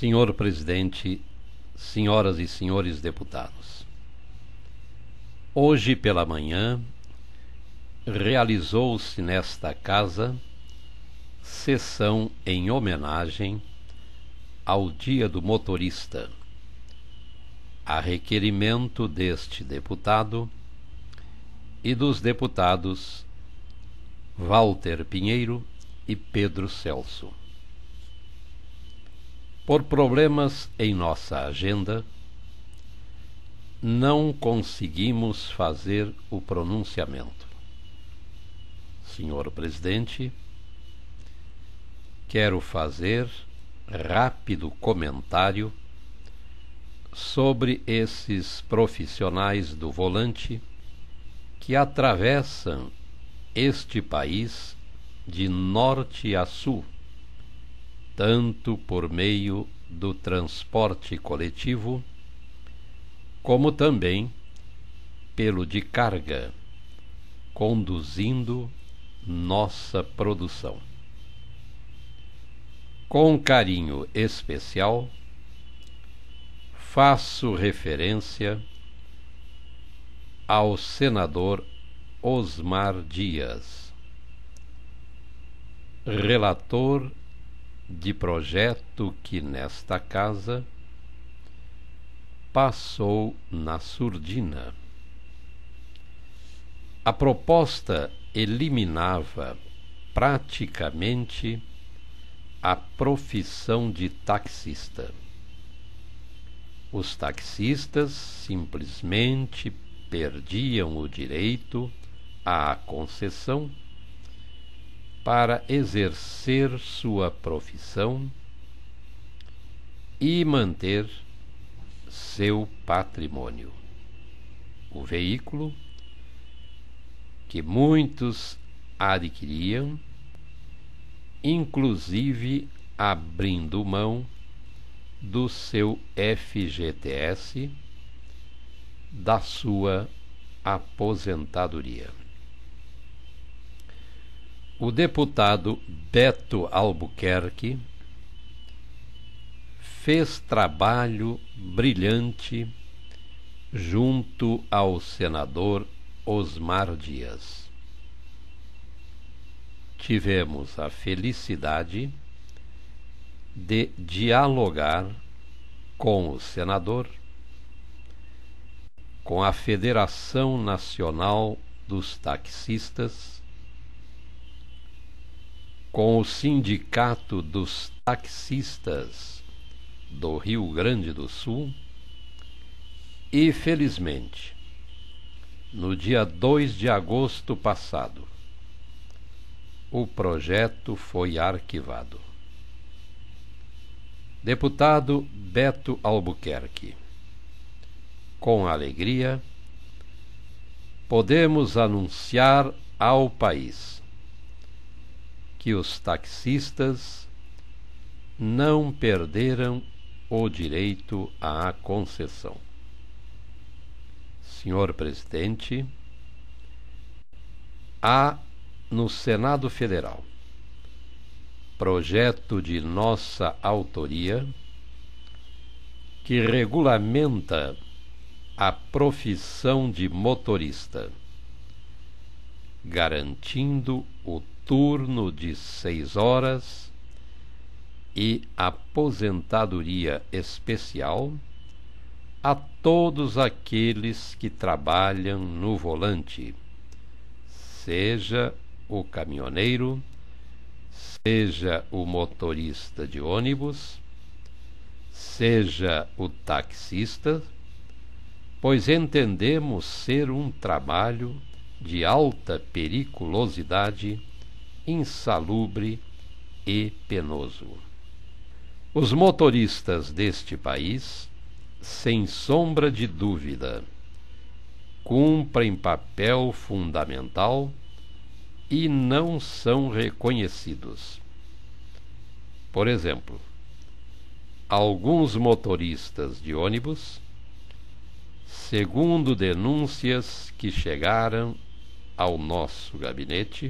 Senhor Presidente, senhoras e senhores deputados, hoje pela manhã realizou-se nesta casa sessão em homenagem ao Dia do Motorista, a requerimento deste deputado e dos deputados Walter Pinheiro e Pedro Celso. Por problemas em nossa agenda, não conseguimos fazer o pronunciamento. Senhor Presidente, quero fazer rápido comentário sobre esses profissionais do volante que atravessam este país de norte a sul, tanto por meio do transporte coletivo, como também pelo de carga, conduzindo nossa produção. Com carinho especial, faço referência ao senador Osmar Dias, relator de projeto que nesta casa passou na surdina. A proposta eliminava praticamente a profissão de taxista. Os taxistas simplesmente perdiam o direito à concessão para exercer sua profissão e manter seu patrimônio. O veículo que muitos adquiriam, inclusive abrindo mão do seu FGTS, da sua aposentadoria. O deputado Beto Albuquerque fez trabalho brilhante junto ao senador Osmar Dias. Tivemos a felicidade de dialogar com o senador, com a Federação Nacional dos Taxistas, com o Sindicato dos Taxistas do Rio Grande do Sul e, felizmente, no dia 2 de agosto passado, o projeto foi arquivado. Deputado Beto Albuquerque, com alegria, podemos anunciar ao país que os taxistas não perderam o direito à concessão. Senhor Presidente, há no Senado Federal projeto de nossa autoria que regulamenta a profissão de motorista, garantindo o turno de 6 horas e aposentadoria especial a todos aqueles que trabalham no volante, seja o caminhoneiro, seja o motorista de ônibus, seja o taxista, pois entendemos ser um trabalho de alta periculosidade, insalubre e penoso. Os motoristas deste país, sem sombra de dúvida, cumprem papel fundamental e não são reconhecidos. Por exemplo, alguns motoristas de ônibus, segundo denúncias que chegaram ao nosso gabinete,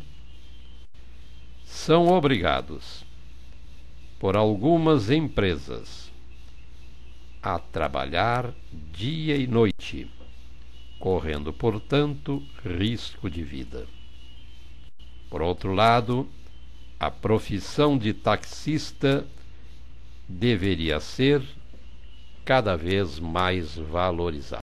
são obrigados por algumas empresas a trabalhar dia e noite, correndo, portanto, risco de vida. Por outro lado, a profissão de taxista deveria ser cada vez mais valorizada.